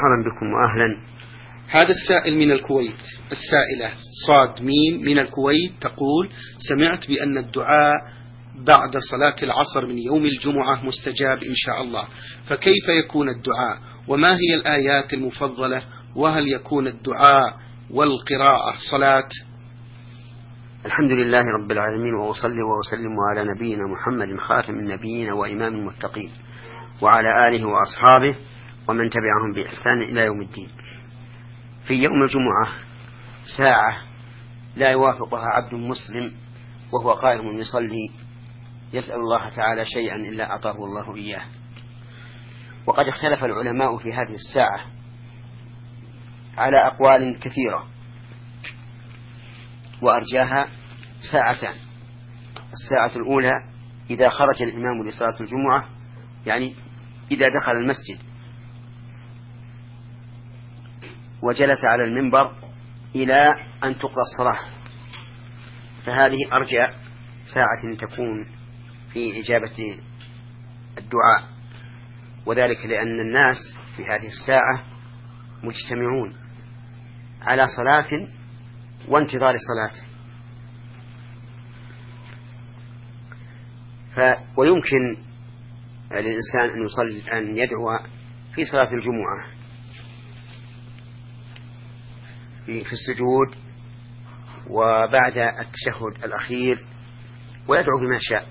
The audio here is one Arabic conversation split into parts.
مرحبا بكم وأهلا. هذا السائل من الكويت، السائلة صاد ميم من الكويت تقول: سمعت بأن الدعاء بعد صلاة العصر من يوم الجمعة مستجاب إن شاء الله، فكيف يكون الدعاء؟ وما هي الآيات المفضلة؟ وهل يكون الدعاء والقراءة صلاة؟ الحمد لله رب العالمين، وأصلي وأسلم على نبينا محمد خاتم النبيين وإمام المتقين وعلى آله وأصحابه ومن تبعهم بإحسان إلى يوم الدين. في يوم الجمعة ساعة لا يوافقها عبد مسلم وهو قائم يصلي يسأل الله تعالى شيئا إلا أعطاه الله إياه. وقد اختلف العلماء في هذه الساعة على أقوال كثيرة، وأرجاها ساعتان. الساعة الأولى إذا خرج الإمام لصلاة الجمعة، يعني إذا دخل المسجد وجلس على المنبر إلى أن تقضى الصلاة، فهذه أرجى ساعة تكون في إجابة الدعاء، وذلك لأن الناس في هذه الساعة مجتمعون على صلاة وانتظار صلاة. ويمكن للإنسان أن يصلي أن يدعو في صلاة الجمعة في السجود وبعد التشهد الأخير، ويدعو بما شاء.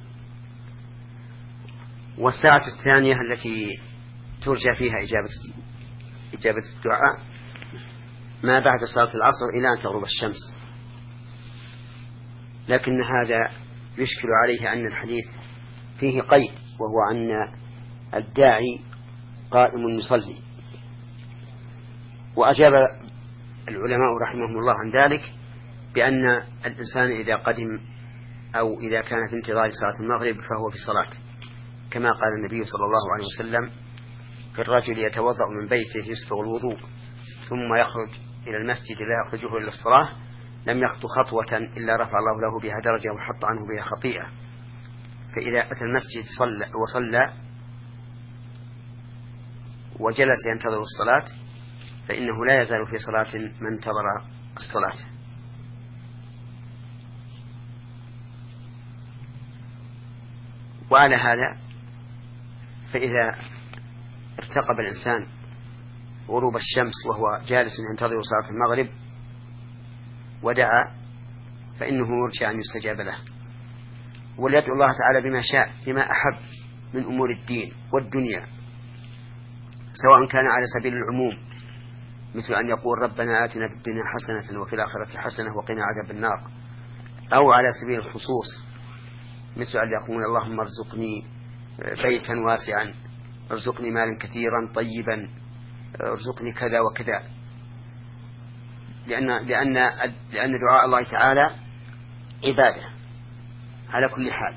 والساعة الثانية التي ترجى فيها إجابة الدعاء ما بعد صلاة العصر إلى أن تغرب الشمس، لكن هذا يشكل عليه أن الحديث فيه قيد، وهو أن الداعي قائم يصلي. وأجاب العلماء رحمهم الله عن ذلك بأن الإنسان إذا قدم أو إذا كان في انتظار صلاة المغرب فهو في صلاة، كما قال النبي صلى الله عليه وسلم: في الرجل يتوضأ من بيته يسبغ الوضوء ثم يخرج إلى المسجد لا يخرجه إلى الصلاة لم يخطو خطوة إلا رفع الله له بها درجة وحط عنه بها خطيئة. فإذا أتى المسجد وصلى وجلس ينتظر الصلاة فإنه لا يزال في صلاة من انتظر الصلاة. وعلى هذا فإذا ارتقب الإنسان غروب الشمس وهو جالس ينتظر صلاة المغرب ودعا فإنه يرجى أن يستجاب له، وليدعو الله تعالى بما شاء بما أحب من أمور الدين والدنيا، سواء كان على سبيل العموم مثل أن يقول: ربنا آتنا في الدنيا حسنة وفي الآخرة حسنة وقنا عذاب النار، أو على سبيل الخصوص مثل أن يقول: اللهم ارزقني بيتا واسعا، ارزقني مالا كثيرا طيبا، ارزقني كذا وكذا، لأن دعاء الله تعالى عبادة على كل حال.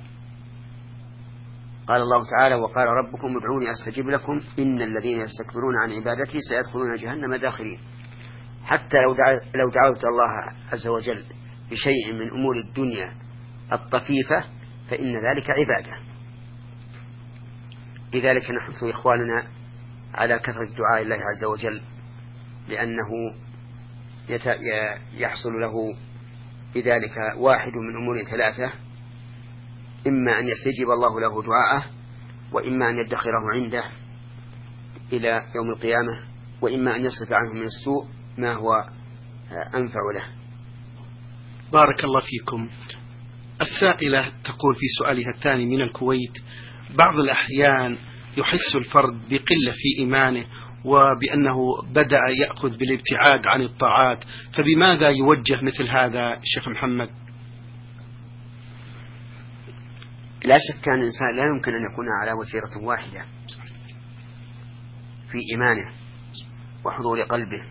قال الله تعالى: وقال ربكم ادعوني أستجب لكم إن الذين يستكبرون عن عبادتي سيدخلون جهنم داخرين. حتى لو دعوت الله عز وجل بشيء من أمور الدنيا الطفيفة فإن ذلك عبادة. لذلك نحث إخواننا على كثرة دعاء الله عز وجل، لأنه يحصل له بذلك واحد من أمور ثلاثة: إما أن يستجيب الله له دعاءه، وإما أن يدخره عنده إلى يوم القيامة، وإما أن يصرف عنه من السوء ما هو أنفع له. بارك الله فيكم. السائلة تقول في سؤالها الثاني من الكويت: بعض الأحيان يحس الفرد بقلة في إيمانه وبأنه بدأ يأخذ بالابتعاد عن الطاعات، فبماذا يوجه مثل هذا شيخ محمد؟ لا شك أن الإنسان لا يمكن أن يكون على وتيرة واحدة في إيمانه وحضور قلبه،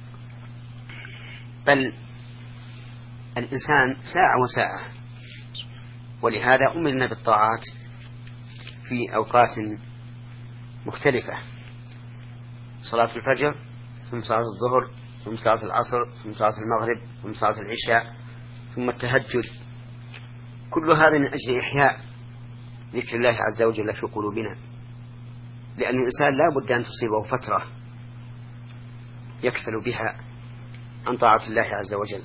بل الإنسان ساعة وساعة، ولهذا أمرنا بالطاعات في أوقات مختلفة: صلاة الفجر، ثم صلاة الظهر، ثم صلاة العصر، ثم صلاة المغرب، ثم صلاة العشاء، ثم التهجد. كل هذا من أجل إحياء ذكر الله عز وجل في قلوبنا، لأن الإنسان لا بد أن تصيبه فترة يكسل بها عن طاعة الله عز وجل.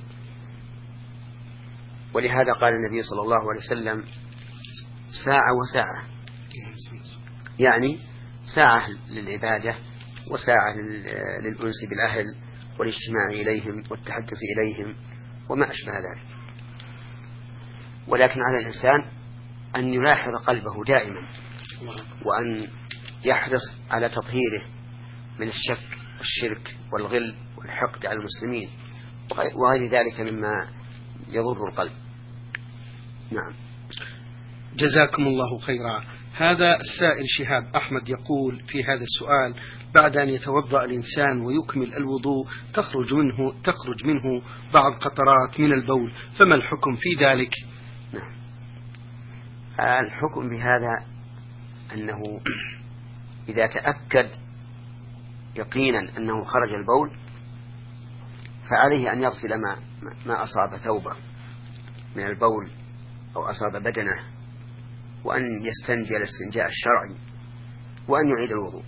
ولهذا قال النبي صلى الله عليه وسلم ساعة وساعة، يعني ساعة للعبادة وساعة للأنس بالأهل والاجتماع إليهم والتحدث إليهم وما أشبه ذلك. ولكن على الإنسان أن يلاحظ قلبه دائما، وأن يحرص على تطهيره من الشك والشرك والغل والحقد على المسلمين وغير ذلك مما يضر القلب. نعم. جزاكم الله خيرا. هذا السائل شهاب أحمد يقول في هذا السؤال: بعد أن يتوضأ الإنسان ويكمل الوضوء تخرج منه بعض قطرات من البول، فما الحكم في ذلك؟ نعم. الحكم بهذا أنه إذا تأكد يقينا أنه خرج البول فعليه أن يغسل ما أصاب ثوبه من البول أو أصاب بدنه، وأن يستنجي الاستنجاء الشرعي، وأن يعيد الوضوء.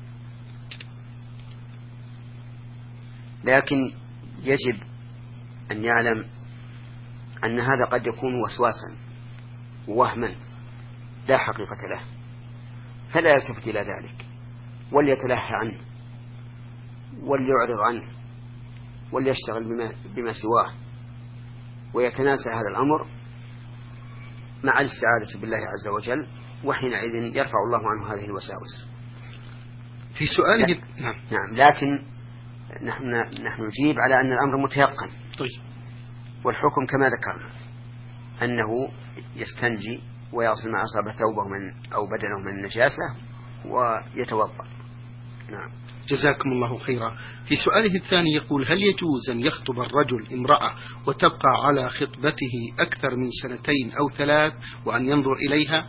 لكن يجب أن يعلم أن هذا قد يكون وسواسا ووهما لا حقيقة له، فلا يلتفت إلى ذلك، وليتلهى عنه وليعرض عنه وليشتغل بما سواه، ويتناسى هذا الأمر مع الاستعاذة بالله عز وجل، وحينئذ يرفع الله عنه هذه الوساوس. في سؤاله نعم، لكن نحن نجيب على أن الأمر متيقن. طيب. والحكم كما ذكرنا أنه يستنجي ويغسل ما أصاب ثوبه أو بدنه من النجاسة ويتوضأ. نعم. جزاكم الله خيرا. في سؤاله الثاني يقول: هل يجوز أن يخطب الرجل امرأة وتبقى على خطبته أكثر من 2 أو 3 وأن ينظر إليها؟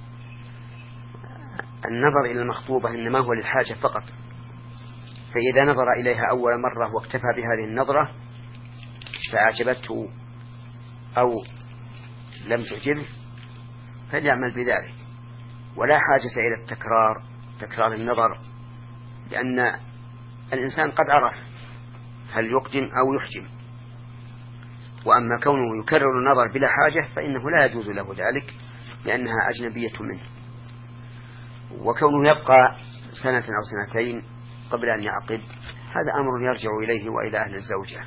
النظر إلى المخطوبة إنما هو للحاجة فقط، فإذا نظر إليها أول مرة واكتفى بهذه النظرة فأعجبته أو لم تعجبه فليعمل بذلك، ولا حاجة إلى تكرار النظر، لأن الإنسان قد عرف هل يقدم أو يحجم. وأما كونه يكرر النظر بلا حاجة فإنه لا يجوز له ذلك، لأنها أجنبية منه. وكونه يبقى 1 أو 2 قبل أن يعقد هذا أمر يرجع إليه وإلى أهل الزوجة.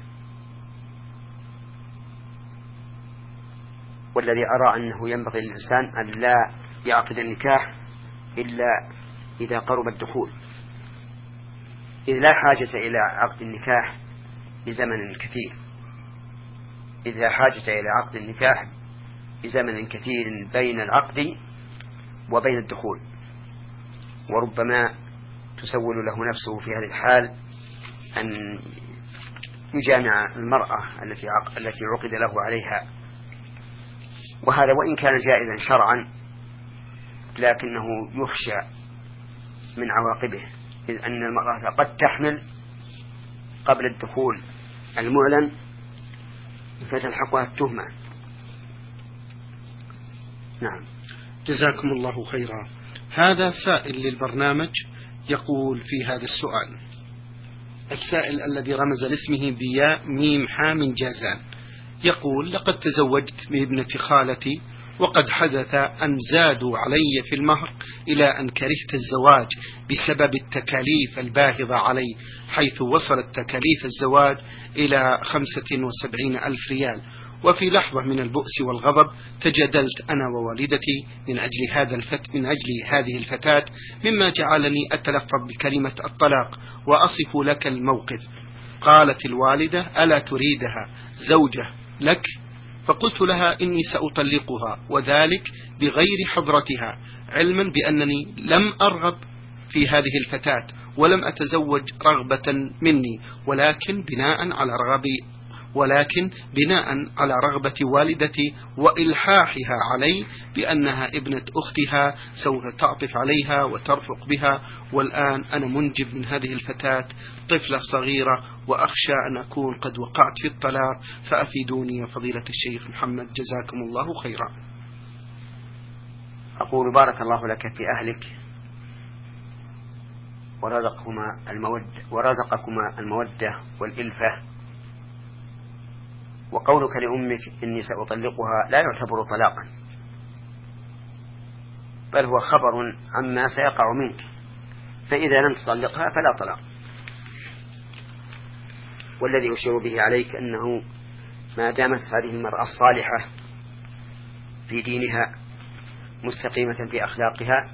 والذي أرى أنه ينبغي للإنسان أن لا يعقد النكاح إلا إذا قرب الدخول، إذ لا حاجة إلى عقد النكاح بزمن كثير، إذ لا حاجة إلى عقد النكاح بزمن كثير بين العقد وبين الدخول، وربما تسول له نفسه في هذه الحال أن يجامع المرأة التي عقد له عليها، وهذا وإن كان جائزا شرعا لكنه يخشى من عواقبه، إذ أن المرأة قد تحمل قبل الدخول المعلن فتلحقها التهمة. نعم. جزاكم الله خيرا. هذا سائل للبرنامج يقول في هذا السؤال: السائل الذي رمز لاسمه بياء ميم حام جازان يقول: لقد تزوجت بابنة خالتي، وقد حدث أن زادوا علي في المهر إلى أن كرهت الزواج بسبب التكاليف الباهظة علي، حيث وصلت تكاليف الزواج إلى 75,000 ريال. وفي لحظة من البؤس والغضب تجادلت أنا ووالدتي من أجل هذه الفتاة، مما جعلني أتلفظ بكلمة الطلاق وأصف لك الموقف. قالت الوالدة: ألا تريدها زوجة لك؟ فقلت لها: إني سأطلقها، وذلك بغير حضرتها، علما بأنني لم أرغب في هذه الفتاة ولم أتزوج رغبة مني، ولكن بناء على رغبة والدتي وإلحاحها علي بأنها ابنة أختها سوف تعطف عليها وترفق بها، والآن أنا منجب من هذه الفتاة طفلة صغيرة، وأخشى أن أكون قد وقعت في الطلاق، فأفيدوني يا فضيلة الشيخ محمد، جزاكم الله خيرا. أقول: بارك الله لك في أهلك، ورزقكما المودة والإلفة. وقولك لأمك إني سأطلقها لا يعتبر طلاقا، بل هو خبر عما سيقع منك، فإذا لم تطلقها فلا طلاق. والذي أشير به عليك أنه ما دامت هذه المرأة الصالحة في دينها مستقيمة في أخلاقها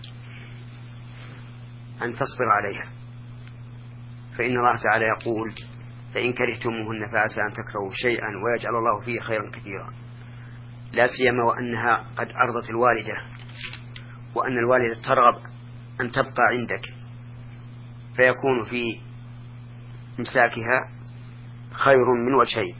أن تصبر عليها، فإن الله تعالى يقول: فإن كرهتموهن فعسى أن تكرهوا شيئا ويجعل الله فيه خيرا كثيرا، لا سيما وأنها قد أرضت الوالدة، وأن الوالدة ترغب أن تبقى عندك، فيكون في إمساكها خير من وجهين: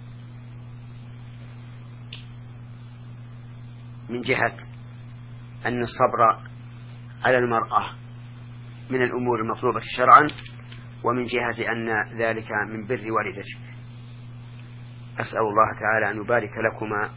من جهة أن الصبر على المرأة من الأمور المطلوبة شرعا، ومن جهة أن ذلك من بر والدتك. أسأل الله تعالى أن يبارك لكما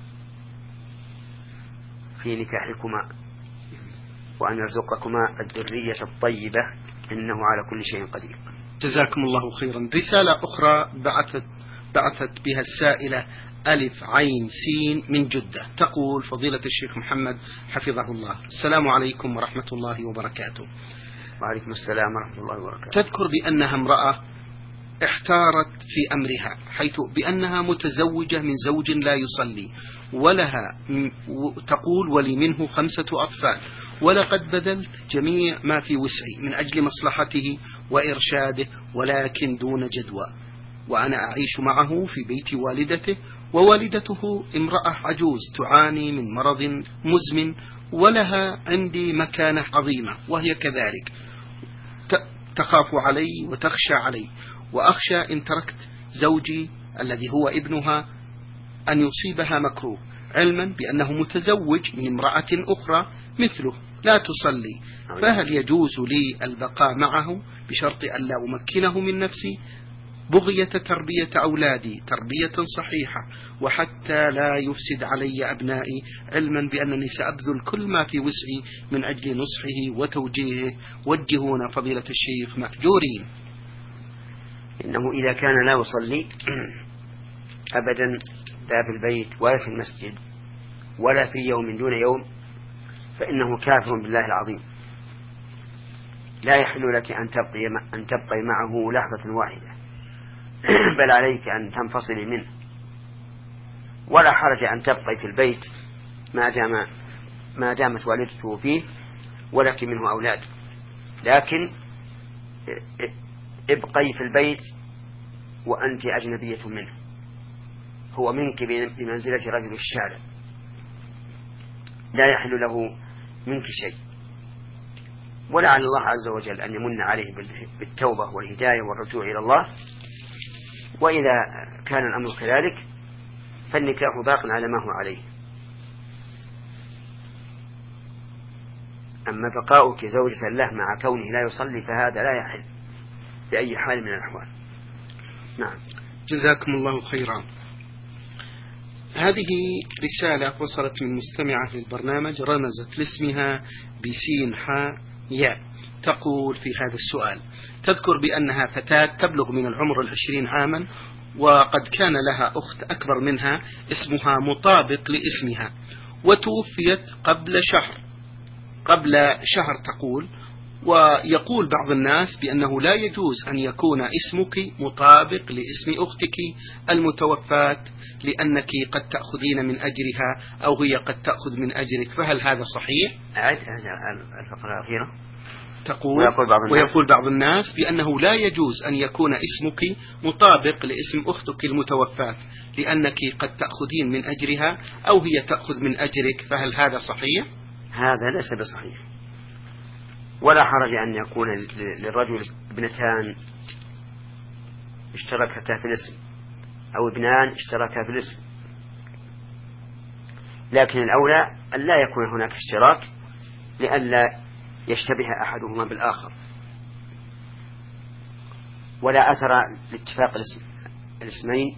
في نكاحكما، وأن يرزقكما الذرية الطيبة، إنه على كل شيء قدير. جزاكم الله خيرا. رسالة أخرى بعثت بها السائلة ألف عين سين من جدة، تقول: فضيلة الشيخ محمد حفظه الله، السلام عليكم ورحمة الله وبركاته. وعليكم السلام ورحمة الله وبركاته. تذكر بأنها امرأة احتارت في أمرها، حيث بأنها متزوجة من زوج لا يصلي، ولها تقول: ولي منه 5 أطفال، ولقد بذلت جميع ما في وسعي من أجل مصلحته وإرشاده، ولكن دون جدوى، وأنا أعيش معه في بيت والدته، ووالدته امرأة عجوز تعاني من مرض مزمن، ولها عندي مكانة عظيمة، وهي كذلك تخاف علي وتخشى علي، وأخشى إن تركت زوجي الذي هو ابنها أن يصيبها مكروه، علما بأنه متزوج من امرأة أخرى مثله لا تصلي، فهل يجوز لي البقاء معه بشرط أن لا أمكنه من نفسي بغية تربية أولادي تربية صحيحة، وحتى لا يفسد علي أبنائي، علما بأنني سأبذل كل ما في وسعي من أجل نصحه وتوجيهه؟ وجهونا فضيلة الشيخ مأجورين. إنه إذا كان لا يصلي أبدا، لا في البيت ولا في المسجد ولا في يوم دون يوم، فإنه كافر بالله العظيم، لا يحل لك أن تبقي معه لحظة واحدة، بل عليك أن تنفصلي منه. ولا حرج أن تبقي في البيت ما دامت والدته فيه ولك منه أولاد، لكن ابقي في البيت وأنت أجنبية منه، هو منك بمنزلة رجل الشارع، لا يحل له منك شيء. ولعل الله عز وجل أن يمن عليه بالتوبة والهداية والرجوع إلى الله، وإذا كان الأمر كذلك فالنكاح باق على ما هو عليه. أما بقاؤك زوجة له مع كونه لا يصلي فهذا لا يحل بأي حال من الأحوال. نعم. جزاكم الله خيرا. هذه رسالة وصلت من مستمعة للبرنامج، رمزت لاسمها بسين حاء ياء، تقول في هذا السؤال: تذكر بأنها فتاة تبلغ من العمر 20 عاما، وقد كان لها أخت أكبر منها اسمها مطابق لاسمها، وتوفيت قبل شهر تقول. ويقول بعض الناس بأنه لا يجوز أن يكون اسمك مطابق لاسم أختك المتوفاة، لأنك قد تأخذين من أجرها أو هي قد تأخذ من أجرك، فهل هذا صحيح؟ أعد الفقرة الأخيرة. تقول: ويقول بعض الناس بأنه لا يجوز أن يكون اسمك مطابق لاسم أختك المتوفاة، لأنك قد تأخذين من أجرها أو هي تأخذ من أجرك، فهل هذا صحيح؟ هذا ليس بصحيح. ولا حرج أن يكون للرجل ابنتان اشتركتا في الاسم أو ابنان اشتركا في الاسم، لكن الأولى أن لا يكون هناك اشتراك لئلا يشتبه أحدهما بالآخر. ولا أثر لاتفاق الاسمين،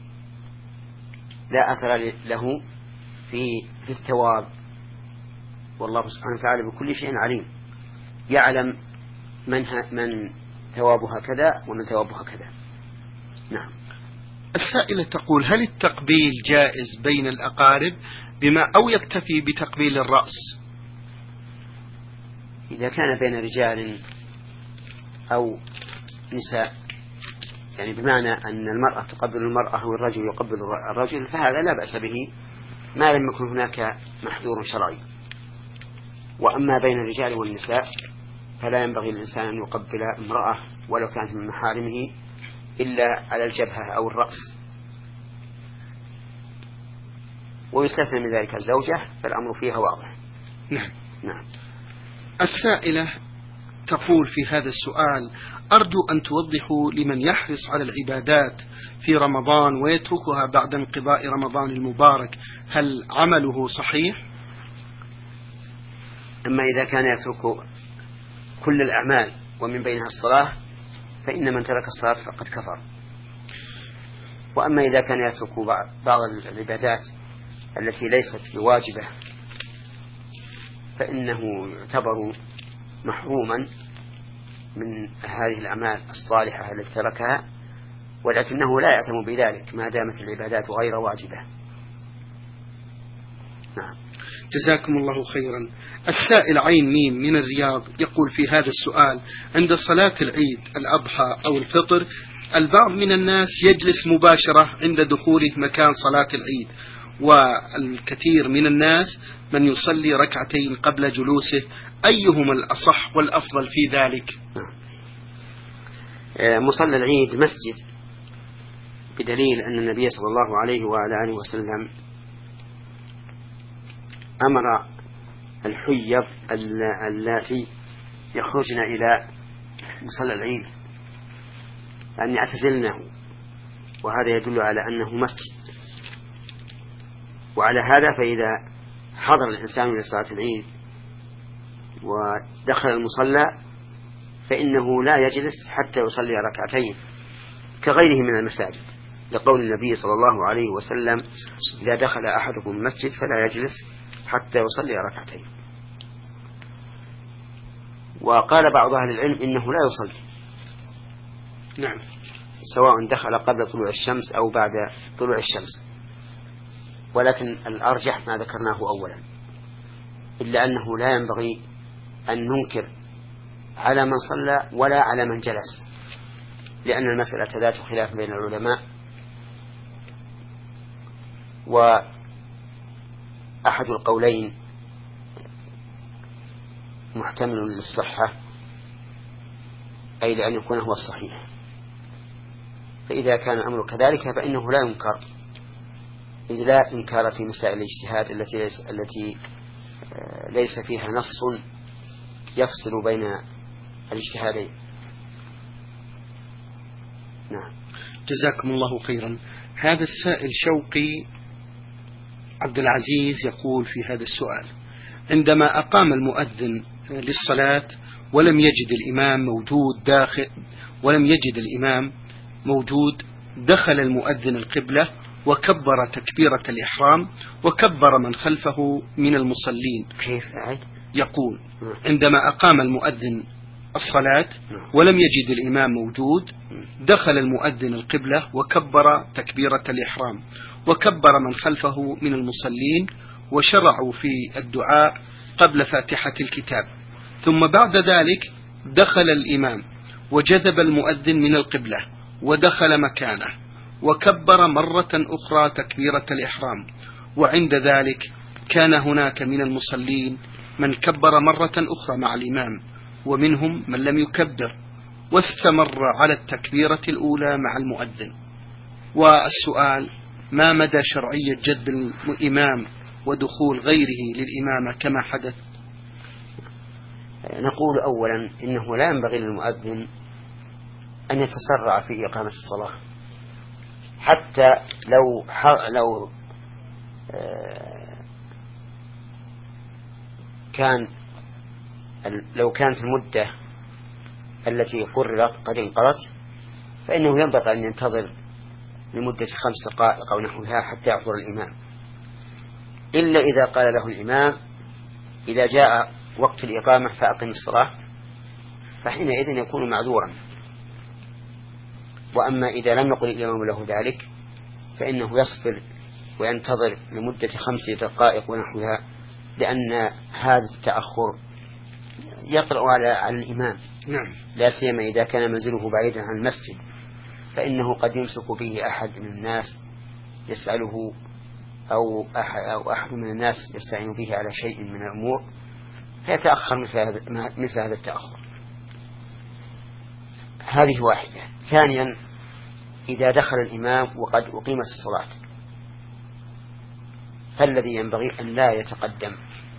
لا أثر له في الثواب، والله سبحانه وتعالى بكل شيء عليم، يعلم من ثوابها كذا ومن ثوابها كذا. نعم. السائلة تقول: هل التقبيل جائز بين الأقارب أو يكتفي بتقبيل الرأس؟ إذا كان بين رجال أو نساء، يعني بمعنى أن المرأة تقبل المرأة والرجل يقبل الرجل، فهذا لا بأس به ما لم يكن هناك محذور شرعي. وأما بين الرجال والنساء فلا ينبغي للإنسان أن يقبل امرأة ولو كانت من محارمه إلا على الجبهة أو الرأس، ويستثنى من ذلك الزوجة، فالأمر فيها واضح. نعم. السائلة تقول في هذا السؤال: أرجو أن توضحوا لمن يحرص على العبادات في رمضان ويتركها بعد انقضاء رمضان المبارك، هل عمله صحيح؟ أما إذا كان يترك كل الأعمال ومن بينها الصلاة فإن من ترك الصلاة فقد كفر. وأما إذا كان يترك بعض العبادات التي ليست بواجبة فإنه يعتبر محروما من هذه الأعمال الصالحة التي تركها، ولكنه لا يعتم بذلك ما دامت العبادات غير واجبة. نعم. جزاكم الله خيرا. السائل عين ميم من الرياض يقول في هذا السؤال: عند صلاة العيد الأضحى أو الفطر البعض من الناس يجلس مباشرة عند دخوله مكان صلاة العيد، والكثير من الناس من يصلي ركعتين قبل جلوسه، أيهما الأصح والأفضل في ذلك؟ مصلى العيد مسجد، بدليل أن النبي صلى الله عليه وعلى آله وسلم أمر الحيض اللاتي يخرجن إلى مصلى العيد أن يعتزلنه، وهذا يدل على أنه مسجد. وعلى هذا فإذا حضر الإنسان لصلاة العيد ودخل المصلى فإنه لا يجلس حتى يصلي ركعتين كغيره من المساجد، لقول النبي صلى الله عليه وسلم: إذا دخل أحدكم المسجد فلا يجلس حتى يصلي ركعتين. وقال بعض أهل العلم إنه لا يصلي، نعم، سواء دخل قبل طلوع الشمس أو بعد طلوع الشمس، ولكن الأرجح ما ذكرناه أولا، إلا أنه لا ينبغي أن ننكر على من صلى ولا على من جلس، لأن المسألة ذات خلاف بين العلماء، وأحد القولين محتمل للصحة، أي لأن يكون هو الصحيح. فإذا كان الأمر كذلك فإنه لا ينكر، إذ لا إنكار في مسائل الاجتهاد التي ليس فيها نص يفصل بين الاجتهادين. نعم. جزاكم الله خيرا. هذا السائل شوقي عبد العزيز يقول في هذا السؤال: عندما أقام المؤذن للصلاة ولم يجد الإمام موجود دخل المؤذن القبلة وكبر تكبيرة الإحرام وكبر من خلفه من المصلين. كيف؟ يقول: عندما أقام المؤذن الصلاة ولم يجد الإمام موجود دخل المؤذن القبلة وكبر تكبيرة الإحرام وكبر من خلفه من المصلين، وشرعوا في الدعاء قبل فاتحة الكتاب، ثم بعد ذلك دخل الإمام وجذب المؤذن من القبلة ودخل مكانه وكبر مرة أخرى تكبيرة الإحرام، وعند ذلك كان هناك من المصلين من كبر مرة أخرى مع الإمام ومنهم من لم يكبر واستمر على التكبيرة الأولى مع المؤذن. والسؤال: ما مدى شرعية جذب الإمام ودخول غيره للإمامة كما حدث؟ نقول أولا إنه لا ينبغي للمؤذن أن يتسرع في إقامة الصلاة، حتى لو كانت المدة التي قررت قد انقضت فإنه ينبغي أن ينتظر لمدة 5 دقائق أو نحوها حتى يحضر الإمام، إلا إذا قال له الإمام: إذا جاء وقت الإقامة فأقم الصلاة، فحينئذ يكون معذورا. وأما إذا لم يقل الإمام له ذلك فإنه يصبر وينتظر لمدة 5 دقائق ونحوها، لأن هذا التأخر يطرأ على الإمام. نعم. لا سيما إذا كان منزله بعيدا عن المسجد، فإنه قد يمسك به أحد من الناس يسأله أو أحد من الناس يستعين به على شيء من الأمور، فيتأخر مثل هذا التأخر. هذه واحدة. ثانيا، إذا دخل الإمام وقد أقيمت الصلاة فالذي ينبغي أن لا يتقدم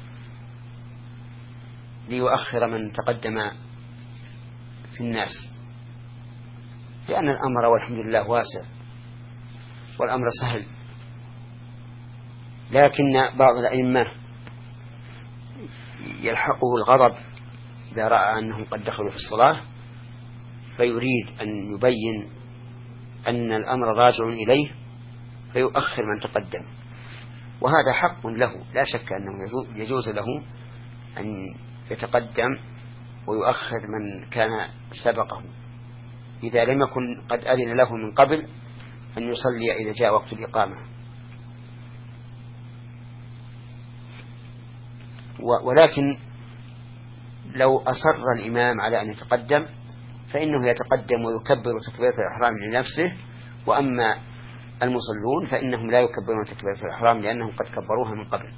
ليؤخر من تقدم في الناس، لأن الأمر والحمد لله واسع والأمر سهل. لكن بعض الأئمة يلحقه الغضب إذا رأى أنهم قد دخلوا في الصلاة، فيريد أن يبين أن الأمر راجع إليه فيؤخر من تقدم، وهذا حق له، لا شك أنه يجوز له أن يتقدم ويؤخر من كان سبقه إذا لم يكن قد أذن له من قبل أن يصلي إذا جاء وقت الإقامة. ولكن لو أصر الإمام على أن يتقدم فإنه يتقدم ويكبر تكبيرة الإحرام لنفسه، وأما المصلون فإنهم لا يكبرون تكبيرة الإحرام لأنهم قد كبروها من قبل.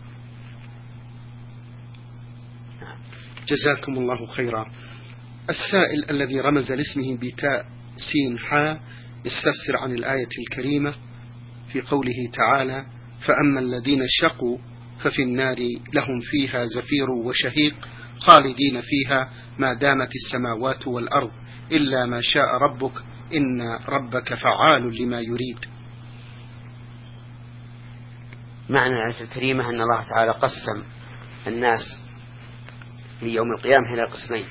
جزاكم الله خيرا. السائل الذي رمز لاسمه بتاء سين حاء يستفسر عن الآية الكريمة في قوله تعالى: فأما الذين شقوا ففي النار لهم فيها زفير وشهيق خالدين فيها ما دامت السماوات والأرض إلا ما شاء ربك إن ربك فعال لما يريد. معنى الآية الكريمة أن الله تعالى قسم الناس في يوم القيامة إلى قسمين: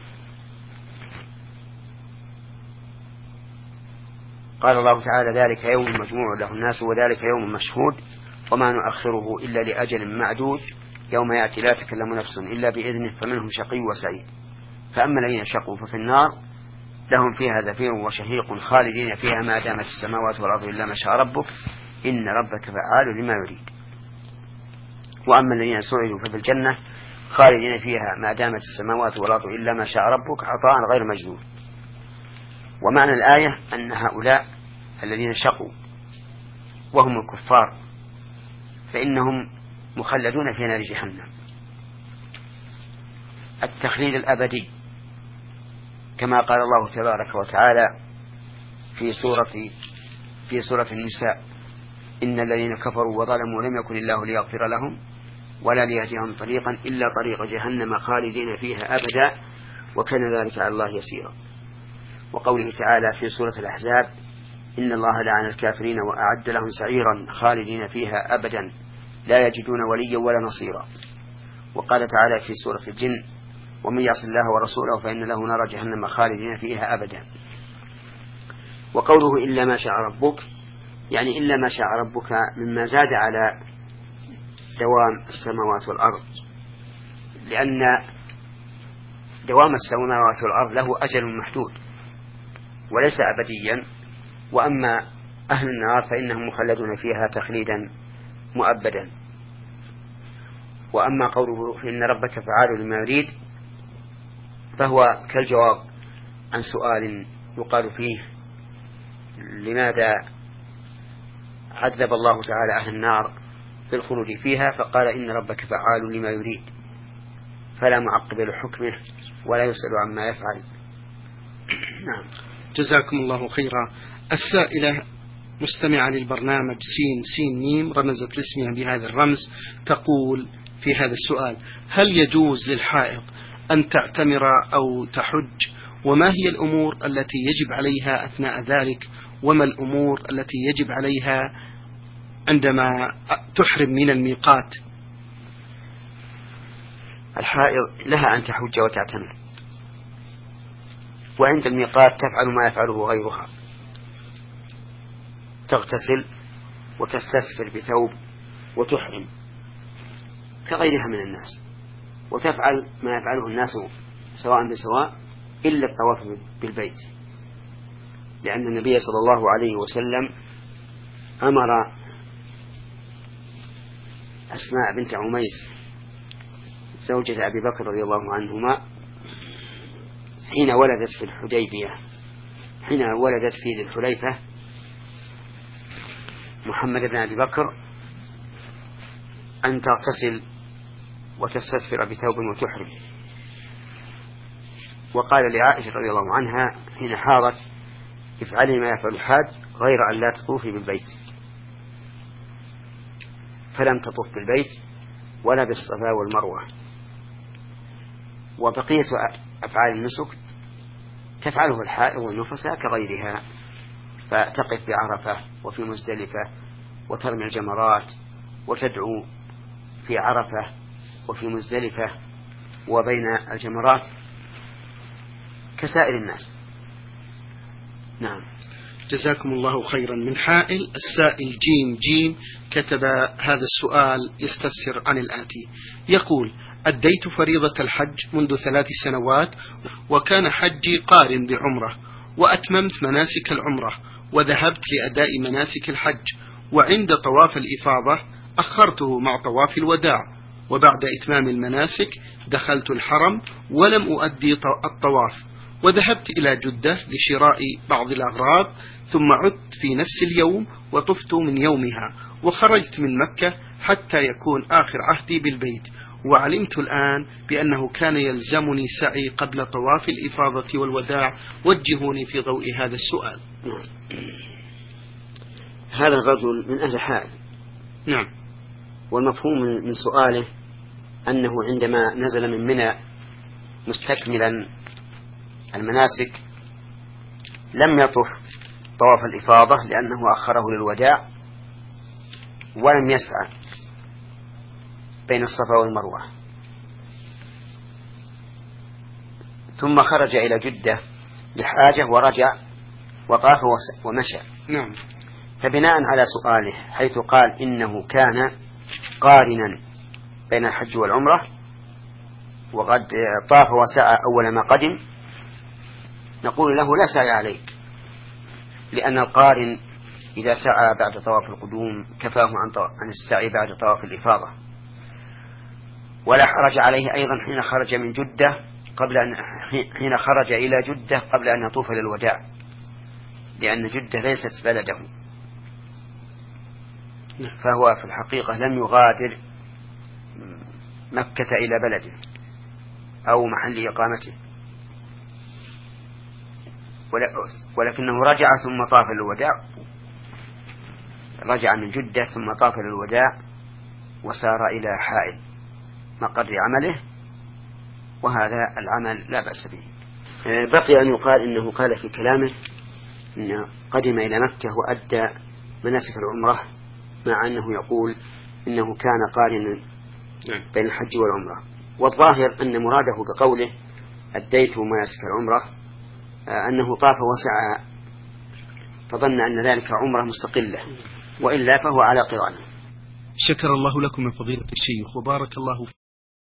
قال الله تعالى: ذلك يوم مجموع له الناس وذلك يوم مشهود وما نؤخره إلا لأجل معدود يوم يأتي لا تكلم نفس إلا بإذنه فمنهم شقي وسعيد. فأما الذين شقوا ففي النار لهم فيها زفير وشهيق خالدين فيها ما دامت السماوات والأرض إلا ما شاء ربك إن ربك فعال لما يريد. وأما الذين سعدوا ففي الجنة خالدين فيها ما دامت السماوات والأرض إلا ما شاء ربك عطاء غير مجدود. ومعنى الآية أن هؤلاء الذين شقوا وهم الكفار فإنهم مخلدون في نار جهنم التخليد الأبدي، كما قال الله تبارك وتعالى في سورة النساء: إن الذين كفروا وظلموا لم يكن الله ليغفر لهم ولا ليهديهم طريقا إلا طريق جهنم خالدين فيها أبدا وكان ذلك على الله يسيرا. وقوله تعالى في سورة الأحزاب: إن الله لعن الكافرين وأعد لهم سعيرا خالدين فيها أبدا لا يجدون وليا ولا نصيرا. وقال تعالى في سورة الجن: ومن يعص الله ورسوله فإن له نار جهنم خالدين فيها أبدا. وقوله إلا ما شاء ربك يعني إلا ما شاء ربك مما زاد على دوام السماوات والأرض، لأن دوام السماوات والأرض له أجل محدود وليس أبديا. وأما أهل النار فإنهم مخلدون فيها تخليدا مؤبدا. وأما قوله إن ربك فعال لما يريد فهو كالجواب عن سؤال يقال فيه: لماذا عذب الله تعالى أهل النار بالخلود فيها؟ فقال: إن ربك فعال لما يريد، فلا معقب لحكمه ولا يسأل عما يفعل. نعم. جزاكم الله خيرا. السائلة مستمعة للبرنامج سين ميم رمزت لاسمها بهذا الرمز تقول في هذا السؤال: هل يجوز للحائض أن تعتمر أو تحج؟ وما هي الأمور التي يجب عليها أثناء ذلك؟ وما الأمور التي يجب عليها عندما تحرم من الميقات؟ الحائض لها أن تحج وتعتمر، وعند الميقات تفعل ما يفعله غيرها: تغتسل وتستثفر بثوب وتحرم كغيرها من الناس، وتفعل ما يفعله الناس سواء بسواء إلا الطواف بالبيت، لأن النبي صلى الله عليه وسلم أمر أسماء بنت عميس زوجة أبي بكر رضي الله عنهما حين ولدت في الحديبية، حين ولدت في ذي الحليفة محمد بن أبي بكر، أن تغتسل وتستثفر بثوب وتحرم. وقال لعائشة رضي الله عنها حين حاضت: افعلي ما يفعل الحاج غير أن لا تطوفي بالبيت. فلم تطوف بالبيت ولا بالصفا والمروة. وبقية أفعال النسك تفعله الحائض والنفساء كغيرها، فتقف بعرفة وفي مزدلفة وترمي الجمرات وتدعو في عرفة وفي مزدلفة وبين الجمرات كسائر الناس. نعم. جزاكم الله خيرا. من حائل السائل جيم جيم كتب هذا السؤال يستفسر عن الآتي، يقول: أديت فريضة الحج منذ 3 سنوات، وكان حجي قارن بعمرة، وأتممت مناسك العمرة وذهبت لأداء مناسك الحج، وعند طواف الإفاضة أخرته مع طواف الوداع، وبعد إتمام المناسك دخلت الحرم ولم أؤدي الطواف، وذهبت إلى جدة لشراء بعض الأغراض، ثم عدت في نفس اليوم وطفت من يومها، وخرجت من مكة حتى يكون آخر عهدي بالبيت، وعلمت الآن بأنه كان يلزمني سعي قبل طواف الإفاضة والوداع، وجهوني في ضوء هذا السؤال. هذا الرجل من أهل حائل. نعم. والمفهوم من سؤاله أنه عندما نزل من منى مستكملا المناسك لم يطف طواف الإفاضة لأنه أخره للوداع، ولم يسعى بين الصفا والمروة، ثم خرج إلى جدة لحاجة ورجع وطاف ومشى. نعم. فبناء على سؤاله حيث قال إنه كان قارنا بين الحج والعمرة وقد طاف وسعى أول ما قدم، نقول له لا سعي عليك، لأن القارن إذا سعى بعد طواف القدوم كفاه عن السعي بعد طواف الإفاضة. ولا حرج عليه أيضا حين خرج من جدة حين خرج إلى جدة قبل أن يطوف للوداع، لأن جدة ليست بلده، فهو في الحقيقة لم يغادر مكة إلى بلده أو محل إقامته، ولكنه رجع ثم طاف للوداع، رجع من جدة ثم طاف للوداع وسار إلى حائل مقر عمله، وهذا العمل لا بأس به. بقي أن يقال إنه قال في كلامه إنه قدم إلى مكة وأدى مناسك العمرة، مع أنه يقول إنه كان قارنا بين الحج والعمرة. والظاهر أن مراده بقوله أديت مناسك العمرة أنه طاف وسعى، فظن أن ذلك عمرة مستقلة، وإلا فهو على قرانه. شكر الله لكم من فضيلة الشيخ وبارك الله